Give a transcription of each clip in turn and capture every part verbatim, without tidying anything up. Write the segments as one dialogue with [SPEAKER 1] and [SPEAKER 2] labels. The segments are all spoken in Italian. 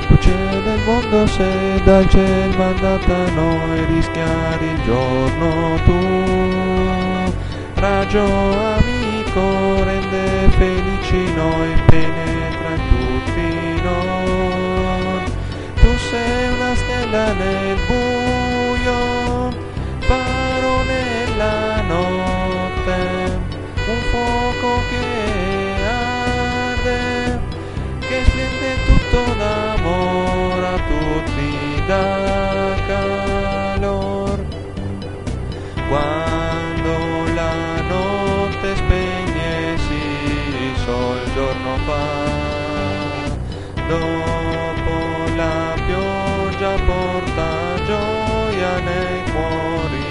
[SPEAKER 1] Luce del mondo, sei dal cielo mandata a noi, rischiare il giorno tu. Raggio amico, rende felici noi, penetra in tutti noi. Tu sei una stella nel buio, faro nella notte, un fuoco che arde, che splende tutto d'amore, a tutti dà calor. Quando la notte spegne si sol giorno fa, dopo la pioggia porta gioia nei cuori,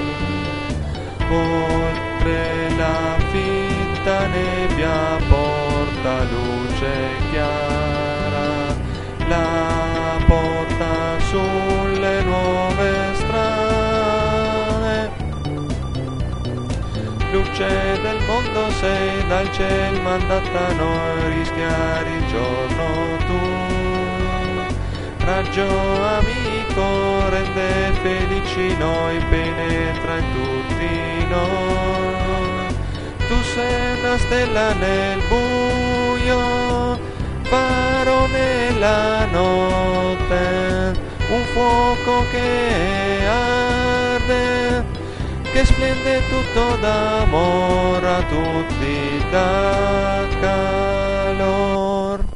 [SPEAKER 1] oltre la fitta nebbia porta luce chiara, la porta sulle nuove strade. Luce del mondo, sei dal cielo mandata a noi, rischiare il giorno tu. Raggio amico, rende felici noi, penetra in tutti noi. Tu sei una stella nel buio, faro nella notte, un fuoco che arde, che splende tutto d'amore, a tutti dà calor.